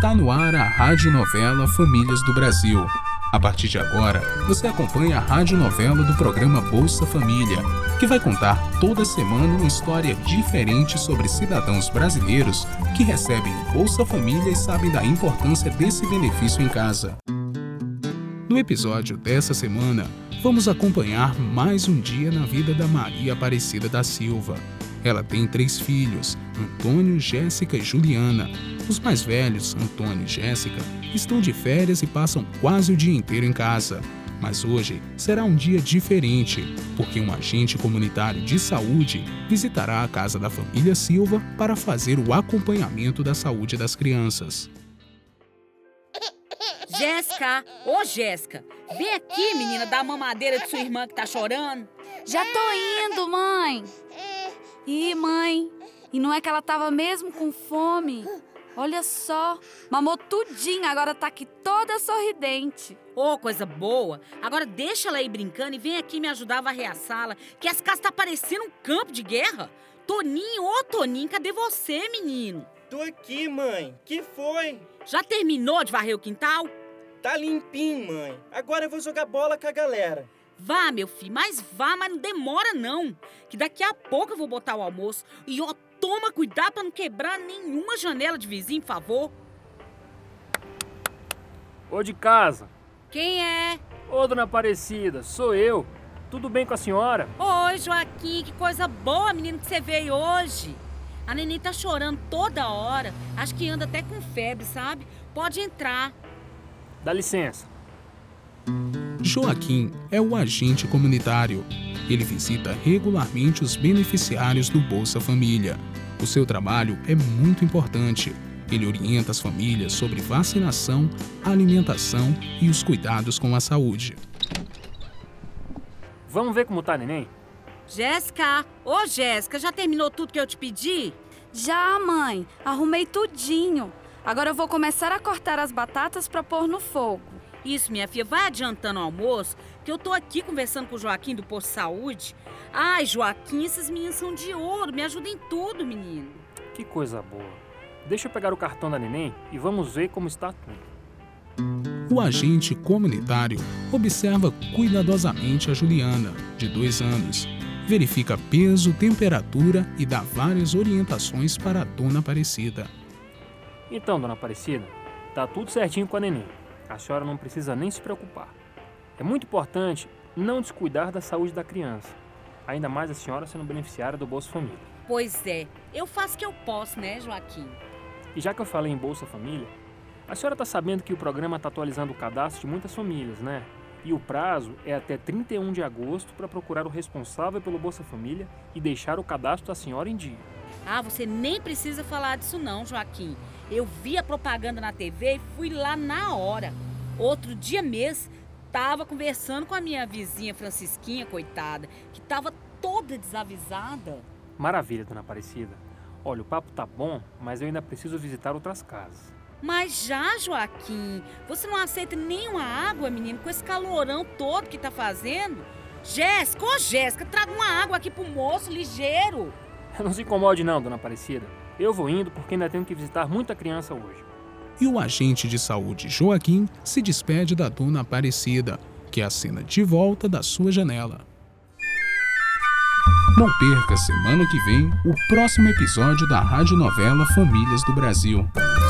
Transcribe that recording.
Está no ar a radionovela Famílias do Brasil. A partir de agora, você acompanha a radionovela do programa Bolsa Família, que vai contar toda semana uma história diferente sobre cidadãos brasileiros que recebem Bolsa Família e sabem da importância desse benefício em casa. No episódio dessa semana, vamos acompanhar mais um dia na vida da Maria Aparecida da Silva. Ela tem 3 filhos, Antônio, Jéssica e Juliana. Os mais velhos, Antônio e Jéssica, estão de férias e passam quase o dia inteiro em casa. Mas hoje será um dia diferente, porque um agente comunitário de saúde visitará a casa da família Silva para fazer o acompanhamento da saúde das crianças. Jéssica, ô Jéssica, vem aqui, menina, dar a mamadeira de sua irmã que tá chorando. Já tô indo, mãe. Ih, mãe, e não é que ela tava mesmo com fome? Olha só, mamou tudinho, agora tá aqui toda sorridente. Ô, coisa boa. Agora deixa ela aí brincando e vem aqui me ajudar a varrer a sala, que essa casa tá parecendo um campo de guerra. Toninho, ô Toninho, cadê você, menino? Tô aqui, mãe. Que foi? Já terminou de varrer o quintal? Tá limpinho, mãe. Agora eu vou jogar bola com a galera. Vá, meu filho, mas não demora não, que daqui a pouco eu vou botar o almoço. E ó, toma cuidado pra não quebrar nenhuma janela de vizinho, por favor. Ô de casa. Quem é? Ô dona Aparecida, sou eu. Tudo bem com a senhora? Oi, Joaquim, que coisa boa, menino, que você veio hoje. A neném tá chorando toda hora, acho que anda até com febre, sabe? Pode entrar. Dá licença. Joaquim é o agente comunitário. Ele visita regularmente os beneficiários do Bolsa Família. O seu trabalho é muito importante. Ele orienta as famílias sobre vacinação, alimentação e os cuidados com a saúde. Vamos ver como tá, neném? Jéssica, ô Jéssica, já terminou tudo que eu te pedi? Já, mãe, arrumei tudinho. Agora eu vou começar a cortar as batatas pra pôr no fogo. Isso, minha filha, vai adiantando o almoço, que eu tô aqui conversando com o Joaquim do Posto de Saúde. Ai, Joaquim, esses meninos são de ouro, me ajudem em tudo, menino. Que coisa boa. Deixa eu pegar o cartão da neném e vamos ver como está tudo. O agente comunitário observa cuidadosamente a Juliana, de 2 anos. Verifica peso, temperatura e dá várias orientações para a dona Aparecida. Então, dona Aparecida, tá tudo certinho com a neném. A senhora não precisa nem se preocupar. É muito importante não descuidar da saúde da criança. Ainda mais a senhora sendo beneficiária do Bolsa Família. Pois é, eu faço o que eu posso, né, Joaquim? E já que eu falei em Bolsa Família, a senhora está sabendo que o programa está atualizando o cadastro de muitas famílias, né? E o prazo é até 31 de agosto para procurar o responsável pelo Bolsa Família e deixar o cadastro da senhora em dia. Ah, você nem precisa falar disso não, Joaquim. Eu vi a propaganda na TV e fui lá na hora. Outro dia mesmo, tava conversando com a minha vizinha Francisquinha, coitada, que tava toda desavisada. Maravilha, dona Aparecida. Olha, o papo tá bom, mas eu ainda preciso visitar outras casas. Mas já, Joaquim, você não aceita nenhuma água, menino, com esse calorão todo que tá fazendo? Jéssica, ô Jéssica, traga uma água aqui pro moço, ligeiro. Não se incomode não, dona Aparecida. Eu vou indo porque ainda tenho que visitar muita criança hoje. E o agente de saúde Joaquim se despede da dona Aparecida, que acena de volta da sua janela. Não perca semana que vem o próximo episódio da radionovela Famílias do Brasil.